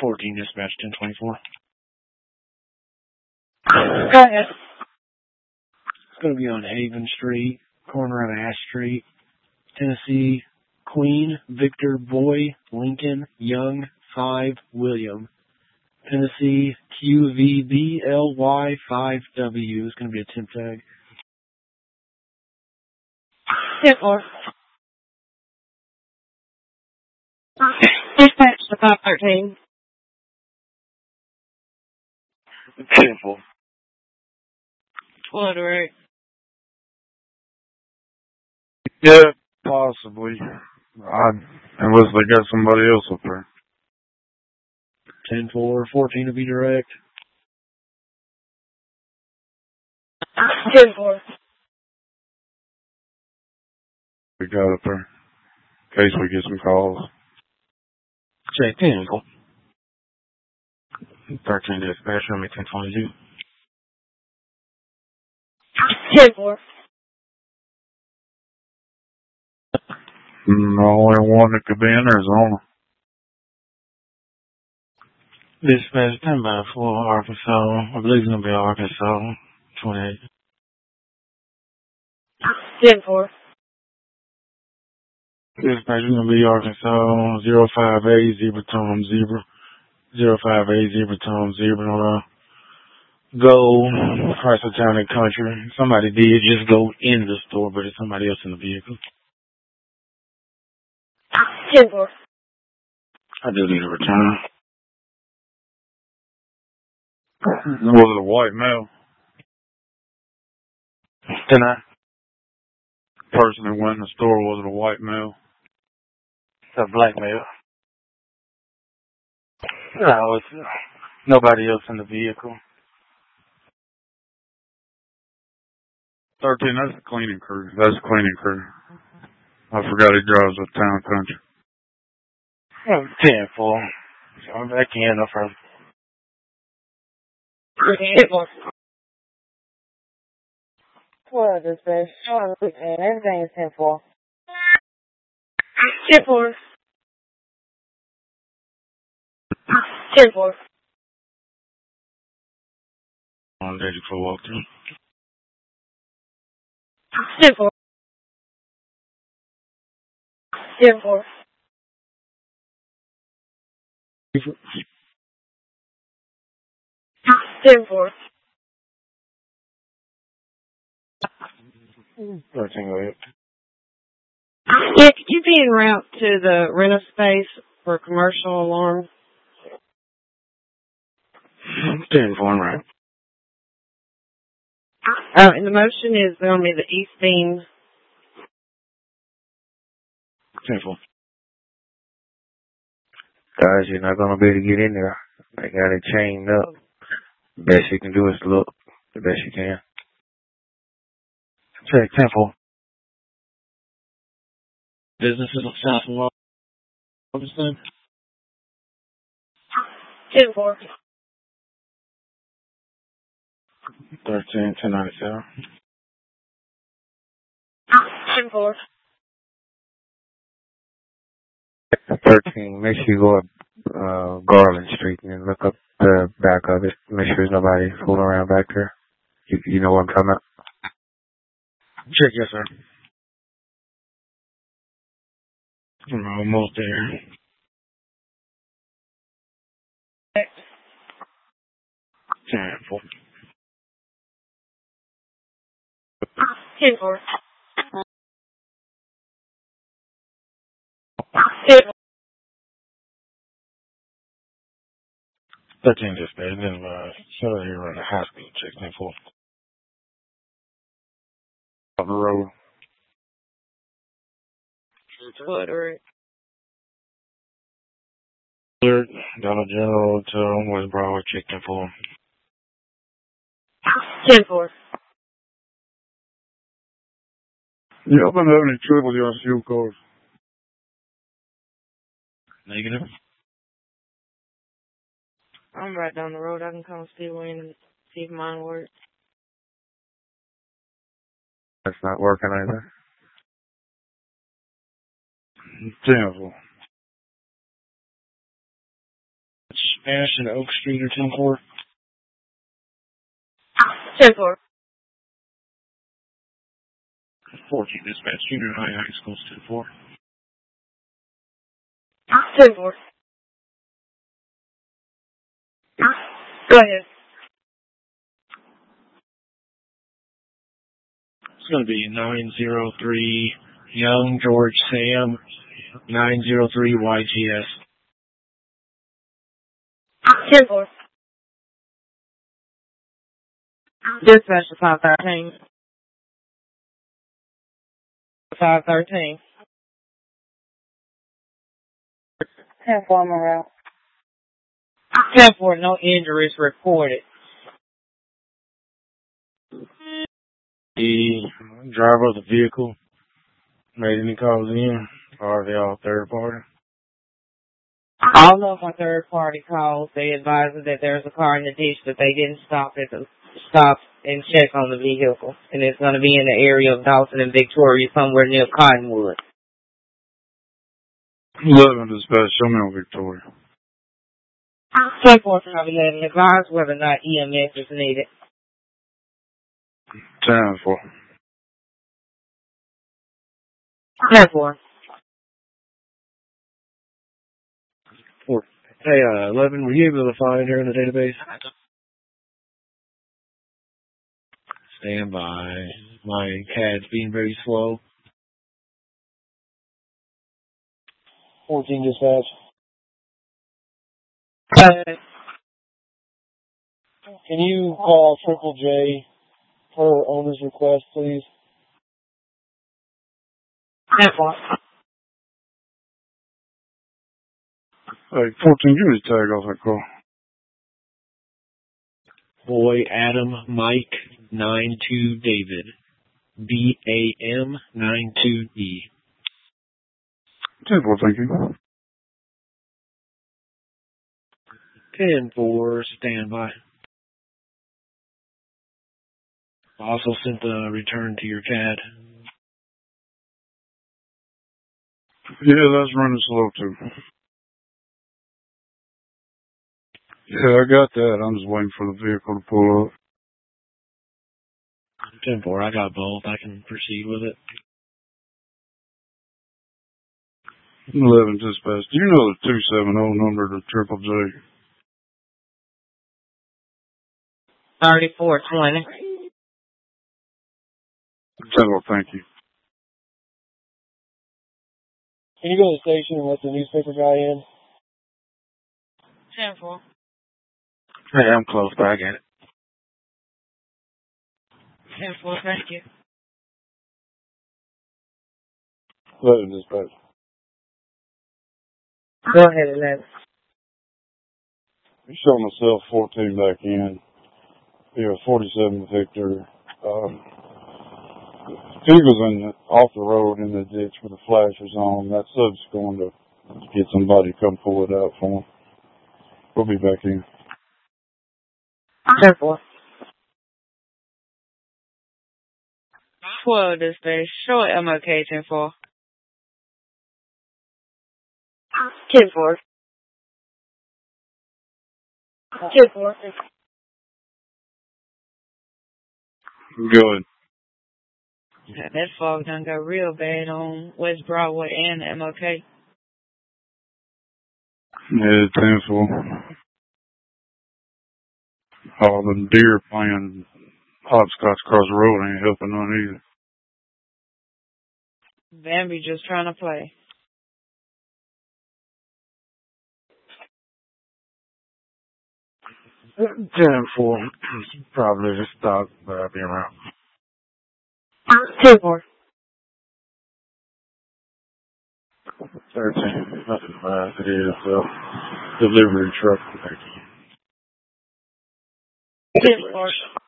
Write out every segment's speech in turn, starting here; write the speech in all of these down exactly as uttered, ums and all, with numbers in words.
fourteen dispatch ten twenty-four. Go ahead. It's going to be on Haven Street, corner of Ash Street, Tennessee, Queen, Victor, Boy, Lincoln, Young, five, William. Tennessee, Q V B L Y five W. It's going to be a temp tag. ten four. Dispatch to five thirteen. ten four. What, right? Yeah, possibly. I, unless they got somebody else up there. ten four, fourteen to be direct. ten four. We got up there. In case we get some calls. Check ten four. thirteen dispatch, room ten twenty-two. ten four. The only one that could be in Arizona. Dispatch ten by four, Arkansas. I believe it's going to be Arkansas. twenty-eight. ten four. Dispatch is going to be Arkansas. zero five eight, zebra Tom, zebra. zero five eight, zebra Tom, zebra. Uh, go across the town and country. Somebody did just go in the store, but it's somebody else in the vehicle. ten four. I do need a return. Was it a white male? Can I? Person that went in the store, was it a white male? It's a black male. No, it's uh, nobody else in the vehicle. thirteen, that's the cleaning crew. That's the cleaning crew. I forgot he drives up town country. Oh, ten four. So I'm back in no further. ten four. Well, dispatch. Oh, man, everything is ten four. ten four. ten four. On ready for walkthrough. ten four. ten four. ten four. thirteen, go ahead. Yeah, could you be en route to the rental space for commercial alarm? ten four, right. Uh, and the motion is going to be the east beam. ten four. Guys, you're not going to be able to get in there. They got it chained up. The best you can do is look the best you can. Check ten four. Businesses on South and Augustine. ten four. thirteen, ten ninety-seven. ten four. thirteen, make sure you go up uh, Garland Street and then look up the back of it. Make sure there's nobody fooling around back there. You, you know what I'm talking about? Check, yes, sir. I'm almost there. ten four. ten four. ten four. thirteen dispatch, then uh, so you're running a high school check, ten four. On the road. What, right? Dollar General to West Broadway, check ten four. ten four. Yeah, I've been having any trouble with your fuel cars. Negative. I'm right down the road. I can come see Wayne and see if mine works. That's not working either. ten four. Ash and Oak Street or ten four. ten four. fourteen dispatch, junior high, high school, ten four. ten four. Go ahead. It's going to be nine zero three Young George Sam, nine zero three Y G S. ten four. Dispatch to five thirteen. five thirteen. ten four, Morale. ten four, no injuries reported. The driver of the vehicle made any calls in, or are they all third party? All of my third party calls, they advise us that there's a car in the ditch, but they didn't stop at the stop and check on the vehicle. And it's going to be in the area of Dawson and Victoria, somewhere near Cottonwood. eleven dispatch, show me on Victoria. ten four five eleven, advise whether or not E M S is needed. ten four. ten four. Four. Hey, uh, eleven, were you able to find her in the database? Stand by. My C A D's being very slow. fourteen dispatch. Uh, Can you call Triple J per owner's request, please? ten four. Hey, fourteen, give me the tag off that call. Boy Adam Mike nine two David. B A M nine two D. ten four, thank you. ten four, standby. Also sent the return to your C A D. Yeah, that's running slow too. Yeah, I got that. I'm just waiting for the vehicle to pull up. ten four, I got both. I can proceed with it. eleven dispatch. Do you know the two seven zero number to Triple J? thirty-four twenty. ten four, thank you. Can you go to the station and let the newspaper guy in? ten four. Hey, I'm close, but I get it. ten four, thank you. eleven dispatch. Go ahead, eleven. You show myself fourteen back in. Yeah, forty-seven Victor. Um, he was in the, off the road in the ditch with the flashers on. That sub's going to get somebody to come pull it out for him. We'll be back in. ten four. twelve dispatch. Show M O K ten four. ten four. ten four. Good. Yeah, that fog done got real bad on West Broadway and M O K. Yeah, ten four. Oh, the deer playing hopscotch across the road ain't helping none either. Bambi just trying to play. ten four. Probably just stop, but I'll be around. ten four. thirteen. Nothing fast. It is a delivery truck. ten four.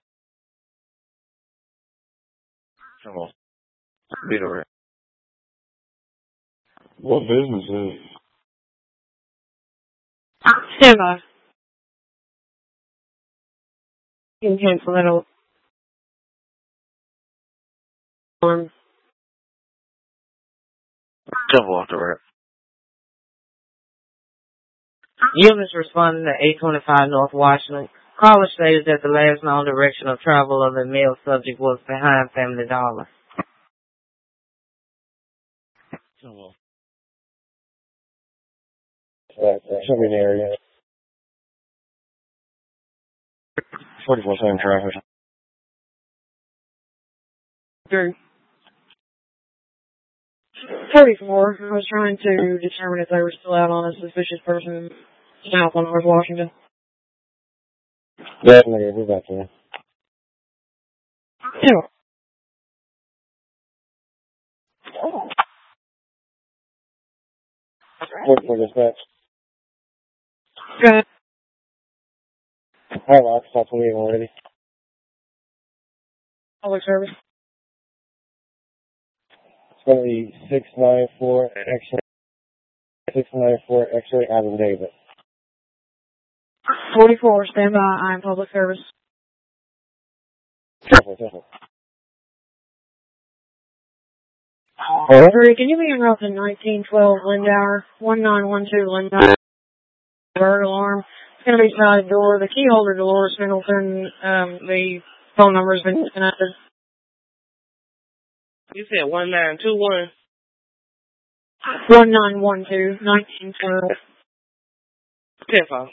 Come on. Beat over. What business is it? Stand by. You can cancel it over. Um, Double off the rep. Units responding to eight twenty-five North Washington. Caller stated that the last known direction of travel of the male subject was behind Family Dollar. That should be an area. forty-four seven traffic. Through. thirty-four. I was trying to determine if they were still out on a suspicious person south on North Washington. Definitely, we're back there. Yeah. Wait for dispatch. Good. Hi, Rock. Stop twenty-eight already. Public service. It's going to be six nine four X-ray. six nine four X-ray Adam David. forty-four. Stand by. I'm public service. Careful, careful. Alright. Can you be en route to nineteen twelve Lindauer, one nine one two Lindauer, bird alarm? It's going to be side door. The key holder, Dolores Middleton. Um, the phone number has been disconnected. You said one nine two one. one nine one two, nineteen twelve. Careful.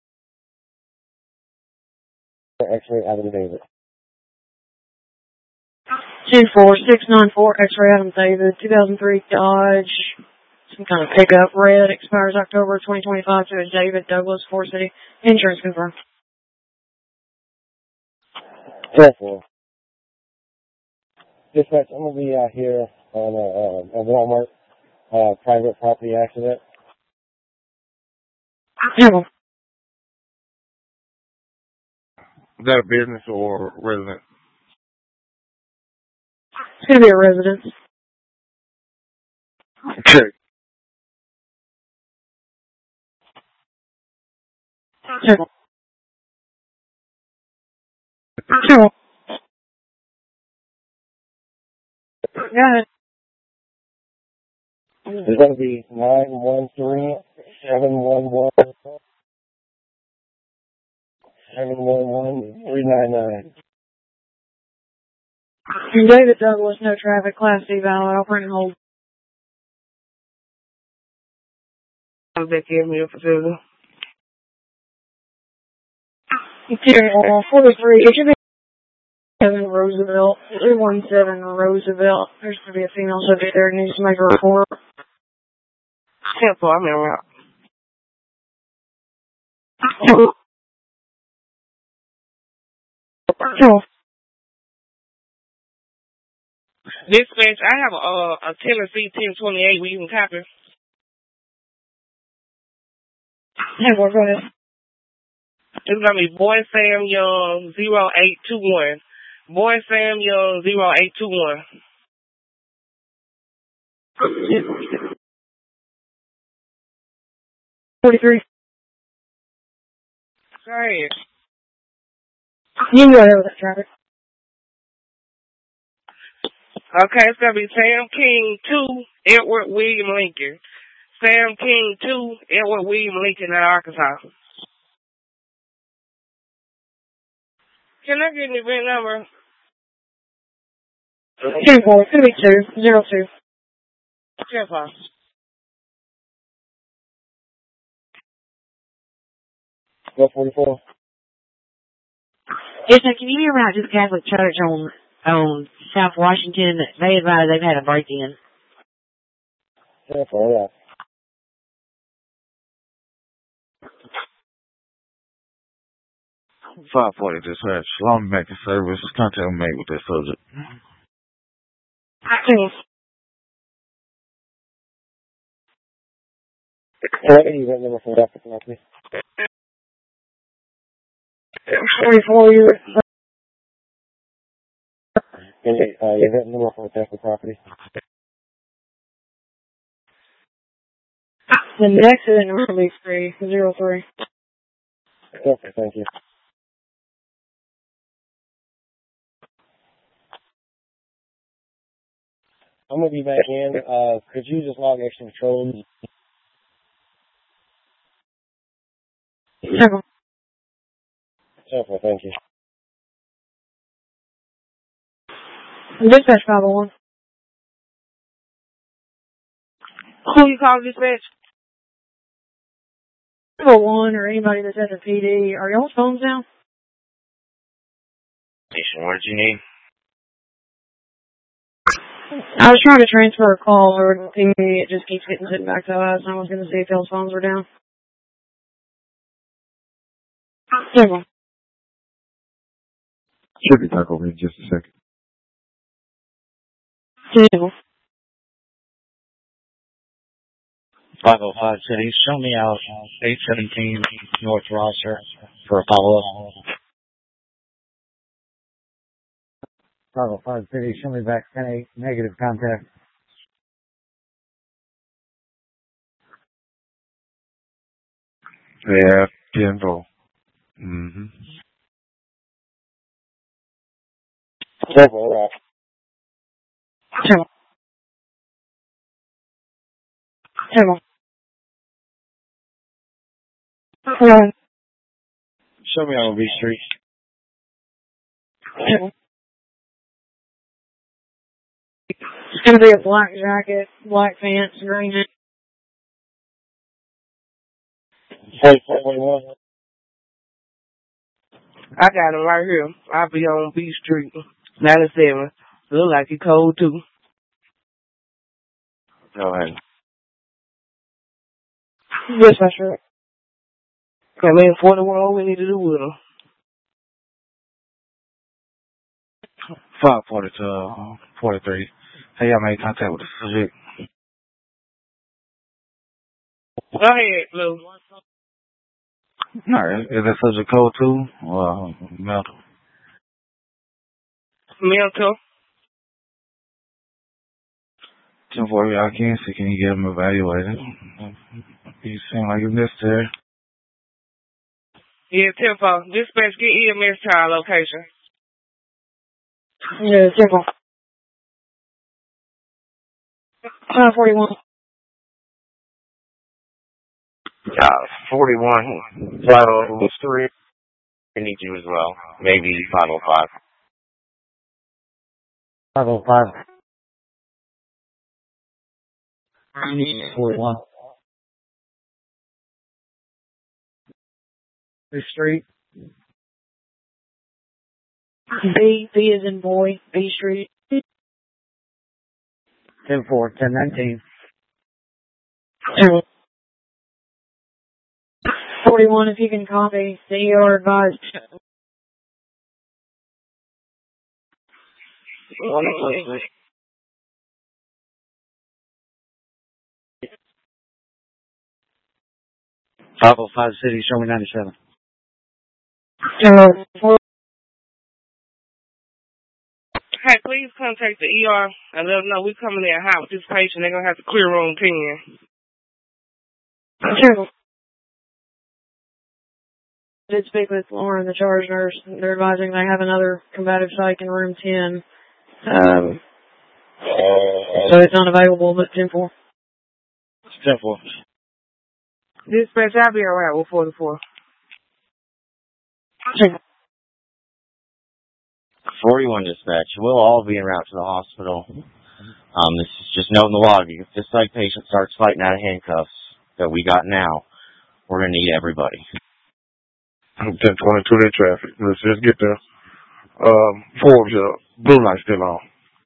X-ray Adam David. two four six nine four X-ray Adam David, two thousand three Dodge, some kind of pickup, red, expires October twenty twenty-five to a David Douglas, Fort City. Insurance confirmed. Careful. Dispatch, I'm going to be out here on a, a, a Walmart uh, private property accident. Handle. Is that a business or resident? It's going to be a residence. Check. Handle. Handle. Go ahead. It's going to be nine one three seven one one seven one one three nine nine. David Douglas, no traffic, Class D valid. I'll print and hold. They gave me a facility. Interior forty-three. It should be seven Roosevelt, three one seven Roosevelt. There's going to be a female subject there who needs to make a report. Careful, I'm in route. Handle. Dispatch, I have a, uh, a Tennessee ten twenty-eight where you can copy. Handle, go ahead. It's going to be Boy Sam Young zero eight two one. Boy Sam Young zero eight two one. forty-three. Go ahead. You can go ahead with that traffic. Okay, it's going to be Sam King two, Edward William Lincoln. Sam King two, Edward William Lincoln in Arkansas. Can I get an event number? Two four, it's going to be two, zero two. Careful. Go forty-four. Yes, sir. Can you hear about this Catholic church on on South Washington? They advise they've had a break-in. Careful, yeah. five forty dispatch. Long banking service. Contact made with that subject. What event number for that property? forty-four, you And uh, event number for that property? the next event number will be three, zero three. Okay, thank you. I'm going to be back in. Uh, could you just log extra patrols Several. Several, thank you. Dispatch five oh one. Who you call dispatch? five oh one or anybody that's at the P D. Are y'all's phones down? What did you need? I was trying to transfer a call over to the P D. It just keeps getting sitting back to us. I was going to see if y'all's phones were down. Several. Should be back over in just a second. Several. five oh five City, show me out eight seventeen North Rosser for a follow-up. five oh five City, show me back ten eight, negative contact. Yeah, ten four. Mm-hmm. Several, Several. Several. Several. Show me on B Street. Several. It's going to be a black jacket, black pants, green hat. forty-four forty-one. I got him right here. I'll be on B Street, ninety-seven. Look like he cold too. Go ahead. Dispatcher. Come in forty-one, what we need to do with him? five forty-two, forty-three. Hey, y'all made contact with the subject. Go ahead, Blue. No, is that subject code two? Well, mental. Mental. ten four, y'all can see, can you get him evaluated? You seem like it's necessary. Yeah, ten four. Dispatch, get E M S to our location. Yeah, several. five forty-one. Uh, forty-one, flat over three. I need you as well. Maybe five oh five. five oh five. forty-one. The street. B, B is in boy, B Street. ten four, ten nineteen. Several. forty-one, if you can copy, the E R advised. five oh five City, show me ninety-seven. Several. Hey, please contact the E R and let them know we're coming in hot with this patient. They're going to have to clear room ten. Several. I did speak with Lauren, the charge nurse. They're advising they have another combative psych in room ten. Um, so it's unavailable, but ten four. ten four. Dispatch, I'll be around with forty-four. forty-one dispatch. We'll all be en route to the hospital. Um, this is just note in the log. If this psych patient starts fighting out of handcuffs that we got now, we're going to need everybody. ten twenty-two in traffic. Let's just get there. Um, Forbes, uh, blue light still on.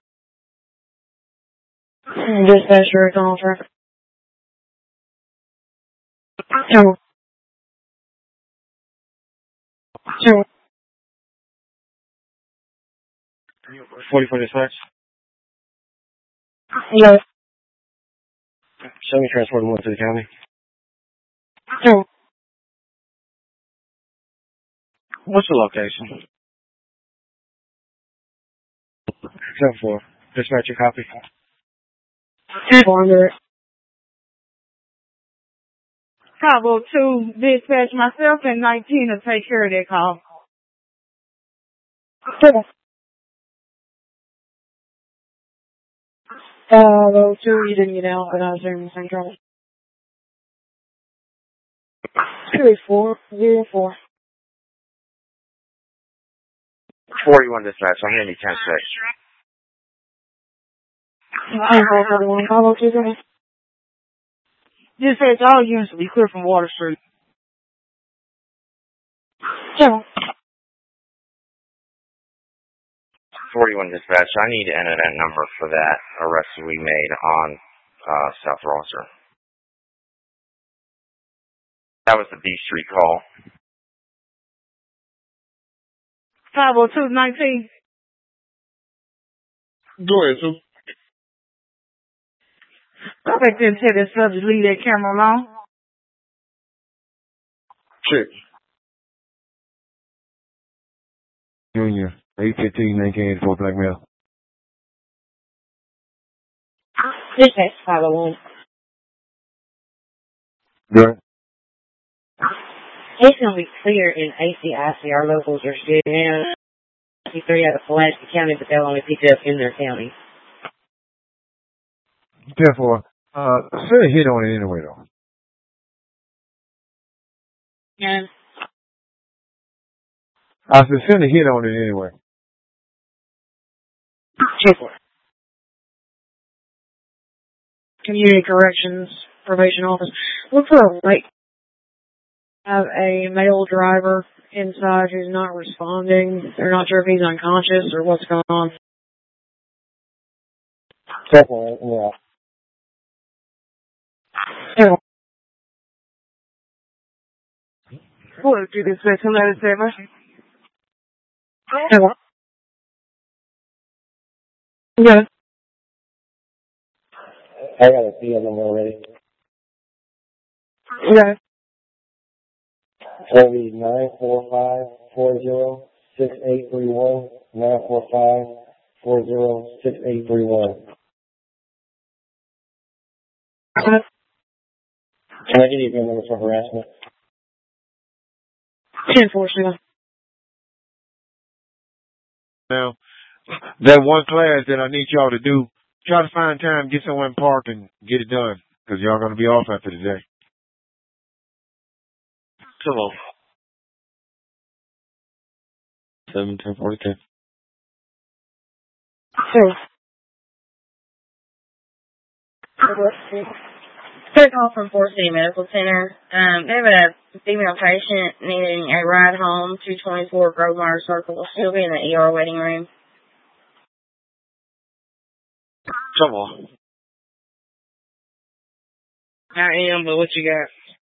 Dispatcher is on traffic. Several. Several. forty-four dispatch. Yes. Show me transport one to the county. Several. What's the location? ten four. Dispatcher copy. ten four under it. Bravo two, dispatch myself and nineteen to take care of that call. Several. Uh, those two, you didn't get out, but I assume the same trouble. Three four zero four. forty-one dispatch. I'm going to be ten six. one five oh two seven. Dispatch, all units will be clear from Water Street. Seven. forty-one dispatch. I need to enter that number for that arrest we made on uh, South Rosser. That was the B Street call. five oh two nineteen. Go ahead, Sue. I think they said that subject leave that camera alone. Check. Junior, eight fifteen, nineteen eighty-four, black male. Dispatch five oh one. Good. It's going to be clear in A C I C. Our locals are sitting in three out of Pulaski County, but they'll only pick it up in their county. Therefore, uh, send a hit on it anyway, though. Yeah. I said send a hit on it anyway. Check. Community Corrections Probation Office. Look for a like have a male driver inside who's not responding. They're not sure if he's unconscious or what's going on. Definitely, yeah. Yeah. What did you say? Come out and say mercy. Yeah. Yeah. I got a few of them already. Yeah. That'll be nine four five four zero six eight three one. Nine four five four zero six eight three one. Can I give you a number for harassment? ten four seven. Now, that one class that I need y'all to do, try to find time, get somewhere in park and get it done, because y'all going to be off after today. Come on. seven ten forty-two. Two. Third call from Fort City Medical Center. Um, they have a female patient needing a ride home, two twenty-four Grovemeyer Circle. She'll be in the E R waiting room. Come on. I am, but what you got?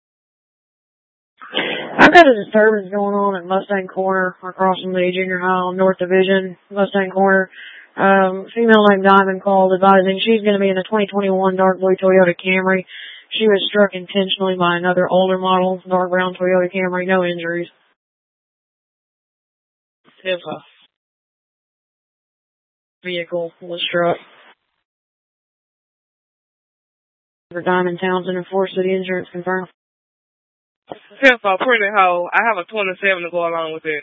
I've got a disturbance going on at Mustang Corner across from the junior high on North Division, Mustang Corner. Um, female named Diamond called advising she's going to be in a twenty twenty-one dark blue Toyota Camry. She was struck intentionally by another older model, dark brown Toyota Camry, no injuries. If a vehicle was struck. For Diamond Townsend and Forest City Insurance confirmed. If a pretty hoe, I have a twenty-seven to go along with it.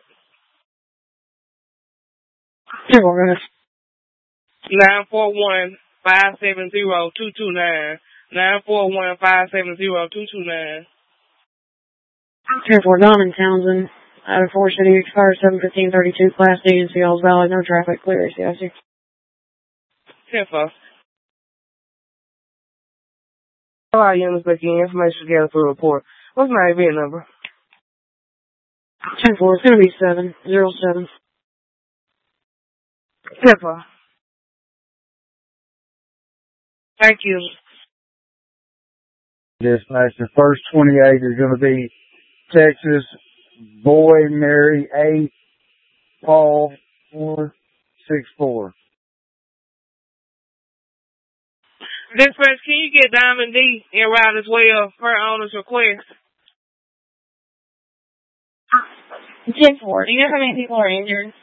Here we're going to. nine four one five seven zero two two nine. nine four one five seven zero two two nine. Here for Diamond Townsend. Out of Forest City, expired seven fifteen thirty-two, Class D in Seals Valley, no traffic, clear, C I C. Ten four. Alright, you understand information gathered through report. What's my I V number? Ten four, it's going to be seven zero seven. Ten four. Thank you. Dispatch, the first twenty-eight is going to be Texas Boy Mary eight Paul four six four. Dispatch, can you get Diamond D en route as well per owner's request? Ten four, do you know how many people are injured?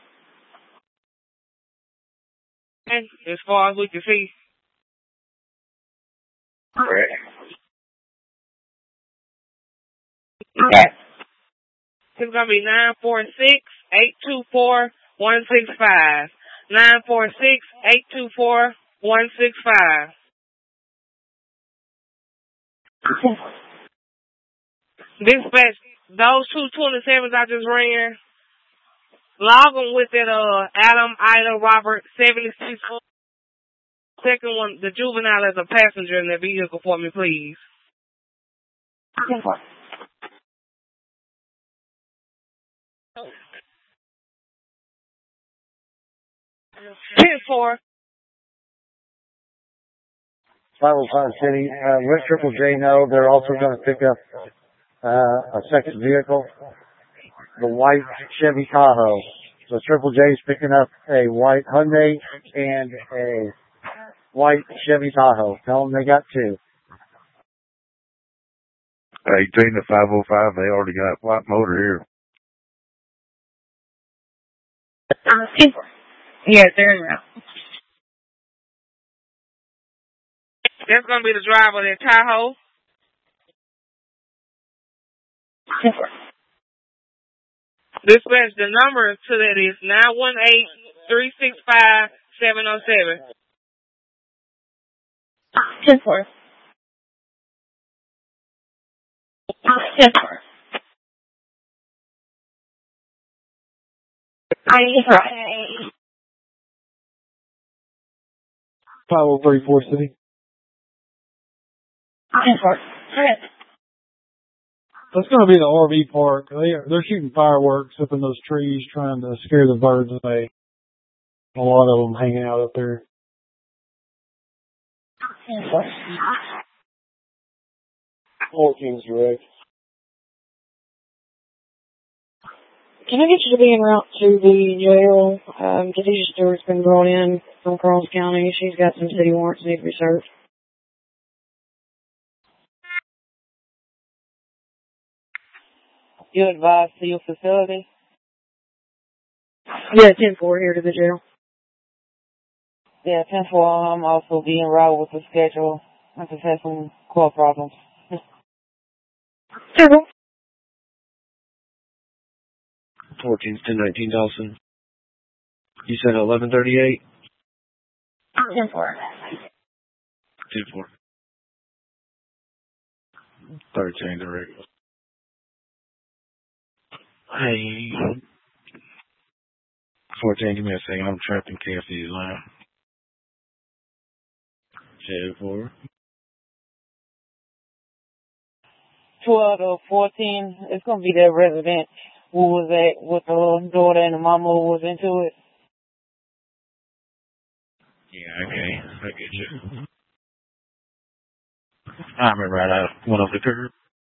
And as far as we can see. Correct. Okay. It's going to be nine four six eight two four one six five. nine four six eight two four one six five. Dispatch, those two twenty-sevens I just ran, log them with that, uh, Adam, Ida, Robert, seventy-six. Second one, the juvenile as a passenger in the vehicle for me, please. ten four. ten four. five oh five City, uh, let Triple J know they're also going to pick up uh, a second vehicle, the white Chevy Tahoe. So Triple J is picking up a white Hyundai and a white Chevy Tahoe. Tell them they got two. eighteen to five oh five, they already got white motor here. ten four. Yeah, they're in route. That's going to be the driver of that Tahoe. ten four. Dispatch, the number to that is nine one eight, three six five, seven oh seven. ten four. ten four. I need right. five oh three four City. ten four. That's going to be the R V park. They are, they're shooting fireworks up in those trees trying to scare the birds away. A lot of them hanging out up there. fourteen's direct. Can I get you to be en route to the jail? Um, Khadijah Stewart's been brought in from Carls County. She's got some city warrants need to be served. You advise to your facility? Yeah, ten four here to the jail. Yeah, ten four. I'm also being route with the schedule. I just had some core problems. Terrible. fourteen's ten nineteen Dawson. You said eleven thirty-eight? ten four. ten four. thirteen direct. Hey. fourteen, give me a second. I'm trapped in K F C's line. ten four. twelve to fourteen, it's going to be that resident who was at with the daughter and the mama who was into it. Yeah, okay. I get you. I remember right out one over the curb.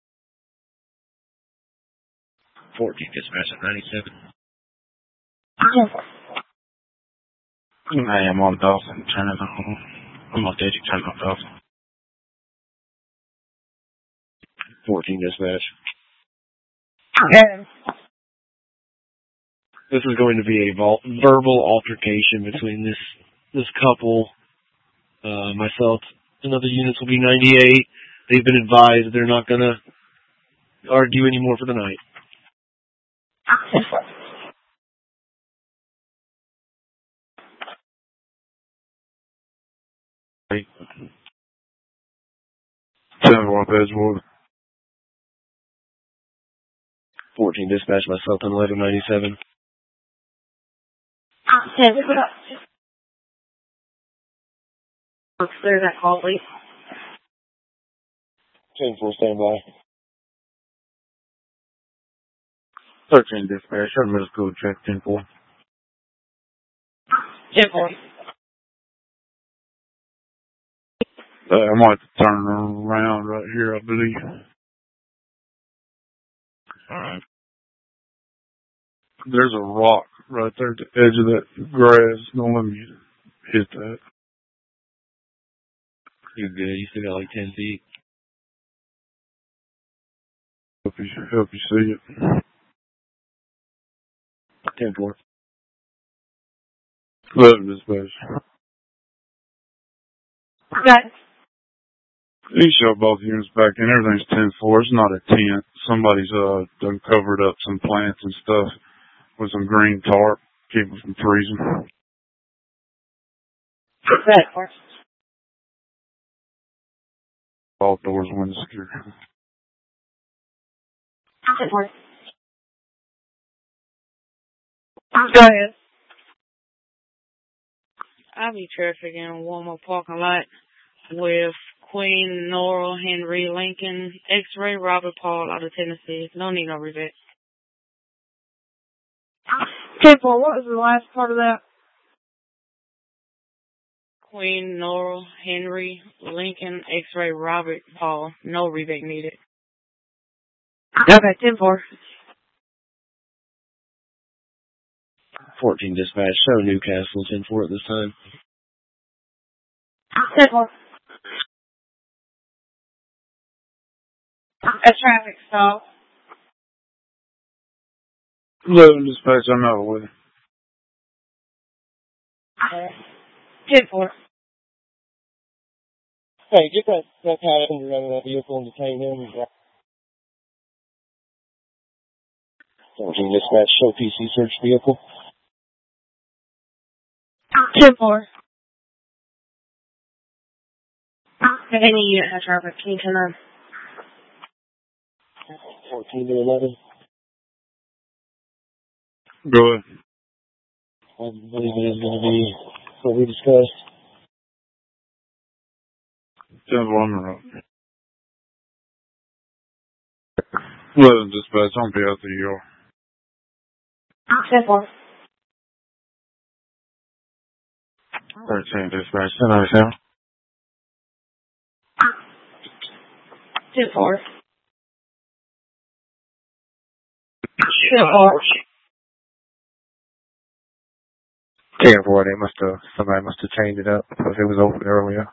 fourteen dispatch at ninety-seven. I am on Dawson. Turn it on. I'm on Digit. Turn it on Dawson. fourteen dispatch. Okay. This is going to be a vol- verbal altercation between this this couple. Uh, myself and other units will be ninety-eight. They've been advised they're not going to argue anymore for the night. ten one Edgewood. fourteen dispatch, myself and eleven ninety-seven. ten Let's clear that call, please. ten four, stand by. thirteen dispatch, I'm middle school check, ten four. ten four. Uh, I might have to turn around right here, I believe. Alright. There's a rock right there at the edge of that grass. Don't let me hit that. You're good. You still got like ten feet. Help you, help you see it. ten four. eleven dispatch. Got it. You show both units back in. Everything's ten four. It's not a tent. Somebody's uh done covered up some plants and stuff with some green tarp, keep them from freezing. Got it. All doors and windows secure. ten four. Go ahead. I'll be traffic in Walmart parking lot with Queen, Nora, Henry, Lincoln, X-Ray, Robert Paul out of Tennessee. No need no rebate. ten four, what was the last part of that? Queen, Nora, Henry, Lincoln, X-Ray, Robert Paul. No rebate needed. Okay, ten four. fourteen dispatch, show Newcastle, ten four at this time. ten four. A traffic stop. eleven dispatch, I'm out of the way. ten four. Hey, get that, that passenger out of that vehicle and detain him. fourteen dispatch, show P C search vehicle. ten four. Any unit has traffic. Can you turn on? fourteen to eleven. Go ahead. I believe it is going to be what we discussed. ten four, I'm out. eleven dispatch, I'm be out to you. ten four. thirteen dispatch, ten out of seven. ten four. ten four. ten four, they must have, somebody must have changed it up because it was open earlier.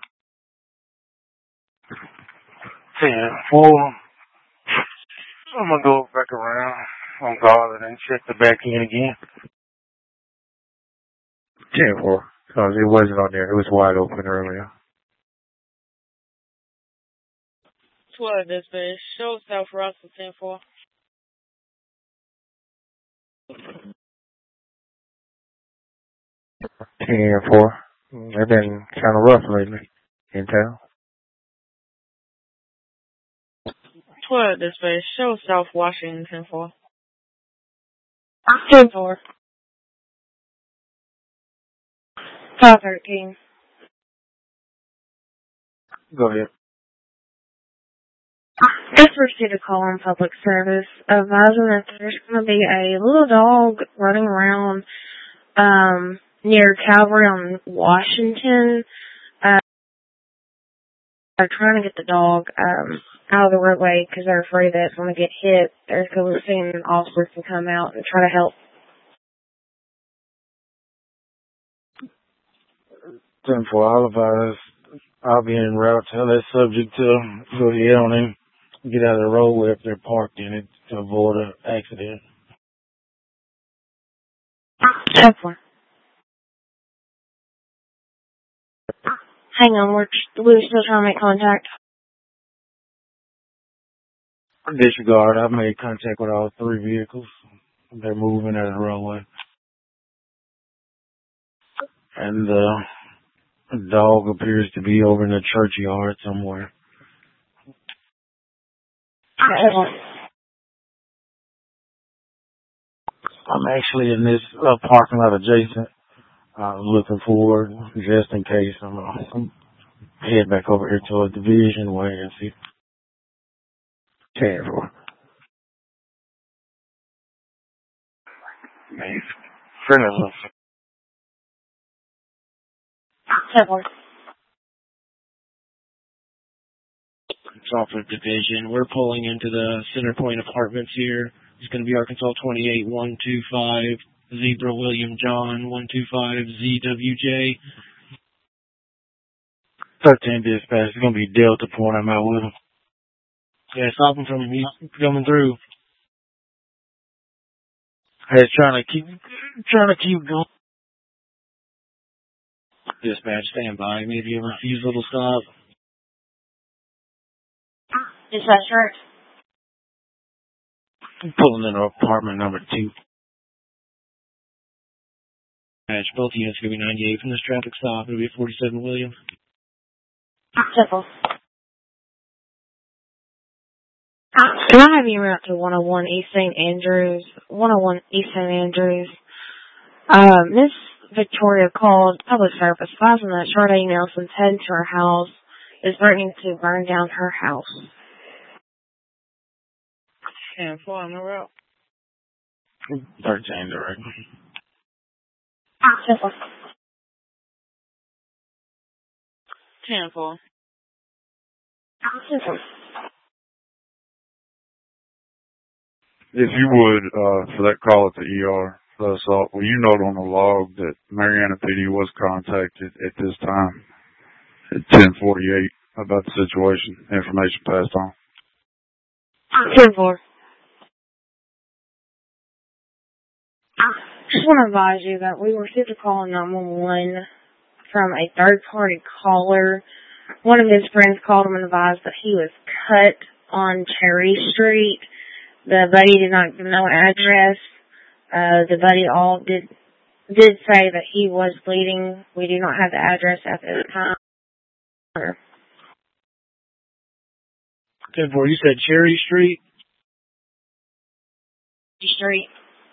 ten four. I'm gonna go back around on guard and then check the back end again. ten four, because it wasn't on there. It was wide open earlier. twelve dispatch, show South Russell, ten four. ten four. They've been kind of rough lately in town. twelve dispatch, show South Washington, ten four. ten four. five thirteen. Go ahead. Just received a call on public service advising that there's going to be a little dog running around um, near Calvary on Washington. Uh, they're trying to get the dog um, out of the roadway because they're afraid that it's going to get hit. They're seeing an officer can come out and try to help. ten four, I'll advise. I'll be en route. Tell that subject to go ahead on in. Get out of the roadway if they're parked in it to avoid an accident. ten four. Hang on, we're, we're still trying to make contact. Disregard, I've made contact with all three vehicles. They're moving out of the roadway. And uh, the dog appears to be over in the churchyard somewhere. I'm actually in this uh, parking lot adjacent. I'm looking forward, just in case. I'm, uh, I'm head back over here toward the Division Way and see. ten four. Man, friend of us. ten four. Crawford Division. We're pulling into the Center Point Apartments here. It's going to be Arkansas twenty-eight one two five, Zebra William John one two five, Z W J. thirteen dispatch. It's going to be Delta Point. I'm out with him. Yeah, stop him from he's coming through. Hey, trying to keep, trying to keep going. Dispatch, stand by. Maybe a refusal to stop. Dispatch, right. I'm pulling into apartment number two. Dispatch, both units going to be ninety-eight from this traffic stop. It'll be forty-seven William. ten four. Can I have you route to one oh one East Saint Andrews? one oh one East Saint Andrews. Um, Miss Victoria called public service advising that Sade Nelson's heading to her house is threatening to burn down her house. ten four on the route. thirteen direct. ten four. If you would, uh, for that call at the E R, for assault, will you note on the log that Mariana P D was contacted at this time at ten forty-eight about the situation, information passed on? ten four. Just want to advise you that we received a call on nine one one from a third-party caller. One of his friends called him and advised that he was cut on Cherry Street. The buddy did not give no address. Uh, the buddy all did did say that he was bleeding. We do not have the address at this time. ten four, you said Cherry Street? Street.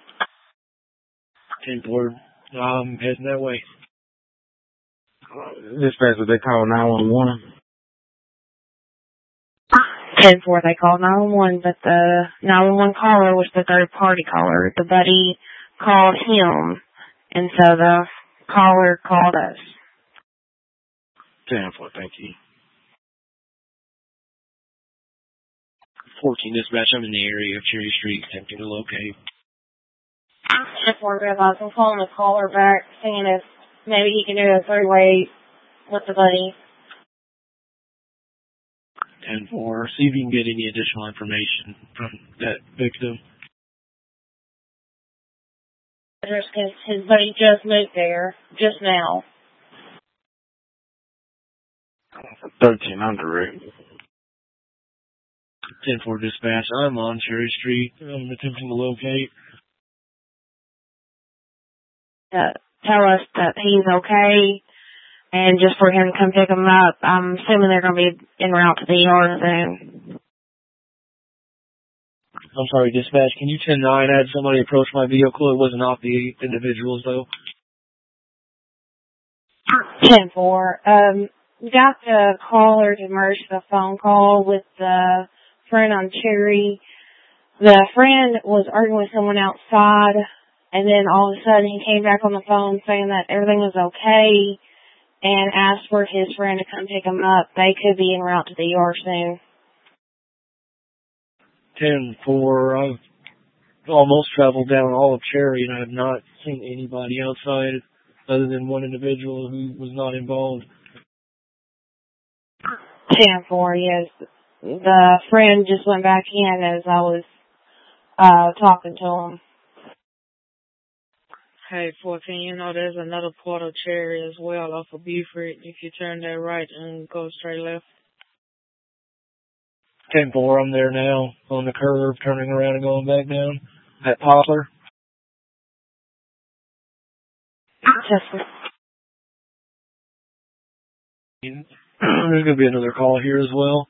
ten four, um, heading that way. Dispatch, would they call nine one one? ten four, they called nine one one, but the nine one one caller was the third party caller. The buddy called him, and so the caller called us. ten four, thank you. fourteen dispatch, I'm in the area of Cherry Street, attempting to locate. ten four, realized I'm calling the caller back, seeing if maybe he can do a three-way with the buddy. ten four, see if you can get any additional information from that victim. Because his buddy just moved there, just now. thirteen, I'm direct. ten four dispatch, I'm on Cherry Street. I'm attempting to locate. Uh, tell us that he's okay, and just for him to come pick him up. I'm assuming they're going to be en route to the E R soon. I'm sorry, dispatch, can you ten nine, I had somebody approach my vehicle. It was not the individuals, though. ten four, um, got the caller to merge the phone call with the friend on Cherry. The friend was arguing with someone outside, and then all of a sudden he came back on the phone saying that everything was okay and asked for his friend to come pick him up. They could be en route to the E R soon. ten four, I've almost traveled down all of Cherry, and I have not seen anybody outside other than one individual who was not involved. ten four, yes. The friend just went back in as I was uh talking to him. Hey, fourteen, you know there's another part of Cherry as well off of Buford. If you turn that right and go straight left. ten four, I'm there now, on the curve, turning around and going back down at Poplar. There's going to be another call here as well.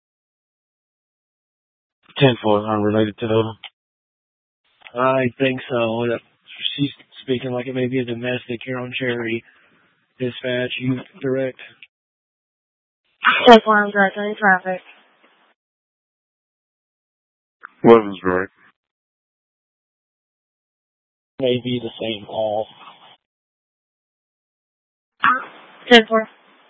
ten four, unrelated to the... I think so. She's speaking like it may be a domestic here on Cherry. Dispatch, you direct. ten four, I'm directing traffic. eleven's direct. May be the same call. ten four.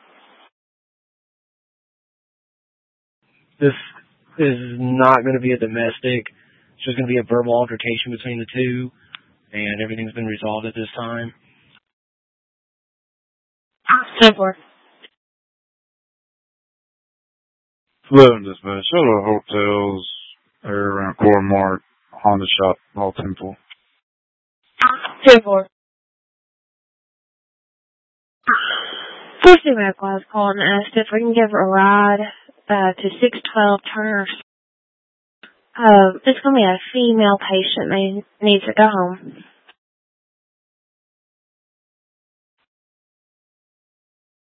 This is not going to be a domestic. It's just going to be a verbal altercation between the two, and everything's been resolved at this time. ten four. eleven dispatch, Shelter Hotels, area around Core-Mart, Honda Shop, All Temple. ten four. First thing I was calling and asked if we can give her a ride uh, to six twelve Turner. Uh, it's going to be a female patient. They need to go home.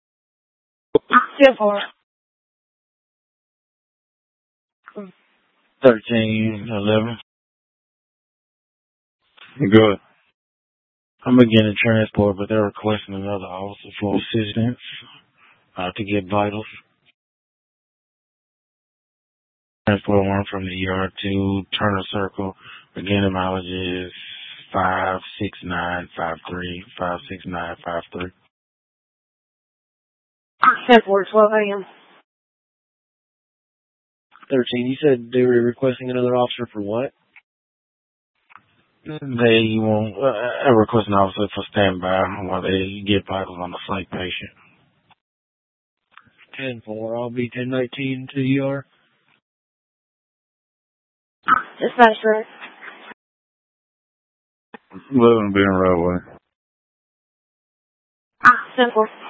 ten four. thirteen eleven. Good. I'm beginning transport, but they're requesting another officer for assistance uh, to get vitals. Transport one from the yard to Turner Circle. Beginning mileage is five six nine five three, five six nine five three. ten four, twelve a.m. thirteen, you said they were requesting another officer for what? They want uh, a requesting officer for standby while they get vitals on the psych patient. ten four, I'll be ten nineteen to E R. Dispatch, sir. eleven being railway. ten four.